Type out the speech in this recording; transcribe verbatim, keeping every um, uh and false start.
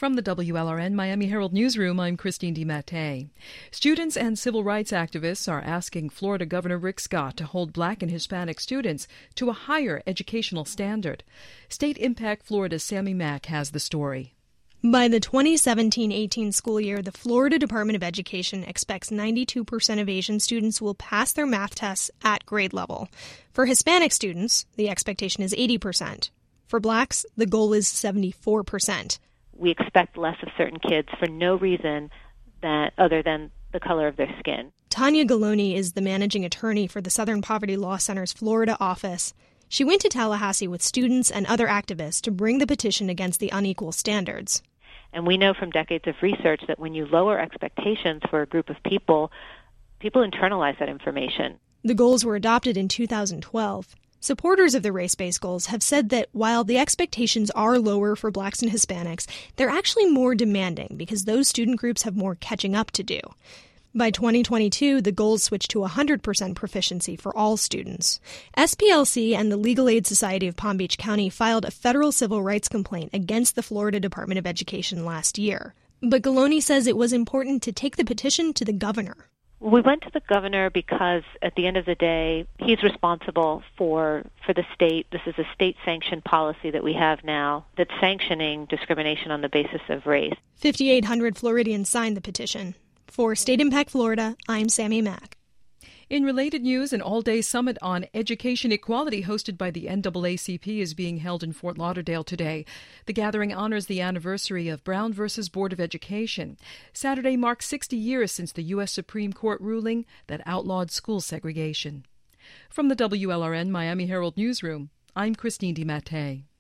From the W L R N Miami Herald Newsroom, I'm Christine DiMattei. Students and civil rights activists are asking Florida Governor Rick Scott to hold Black and Hispanic students to a higher educational standard. State Impact Florida's Sammy Mack has the story. By the twenty seventeen eighteen school year, the Florida Department of Education expects ninety-two percent of Asian students will pass their math tests at grade level. For Hispanic students, the expectation is eighty percent. For Blacks, the goal is seventy-four percent. We expect less of certain kids for no reason that other than the color of their skin. Tanya Galoni is the managing attorney for the Southern Poverty Law Center's Florida office. She went to Tallahassee with students and other activists to bring the petition against the unequal standards. And we know from decades of research that when you lower expectations for a group of people, people internalize that information. The goals were adopted in two thousand twelve. Supporters of the race-based goals have said that while the expectations are lower for Blacks and Hispanics, they're actually more demanding because those student groups have more catching up to do. By twenty twenty-two, the goals switched to one hundred percent proficiency for all students. S P L C and the Legal Aid Society of Palm Beach County filed a federal civil rights complaint against the Florida Department of Education last year. But Galoni says it was important to take the petition to the governor. We went to the governor because at the end of the day, he's responsible for for the state. This is a state-sanctioned policy that we have now that's sanctioning discrimination on the basis of race. fifty-eight hundred Floridians signed the petition. For State Impact Florida, I'm Sammy Mack. In related news, an all-day summit on education equality hosted by the N double A C P is being held in Fort Lauderdale today. The gathering honors the anniversary of Brown versus Board of Education. Saturday marks sixty years since the U S Supreme Court ruling that outlawed school segregation. From the W L R N Miami Herald Newsroom, I'm Christine DiMattei.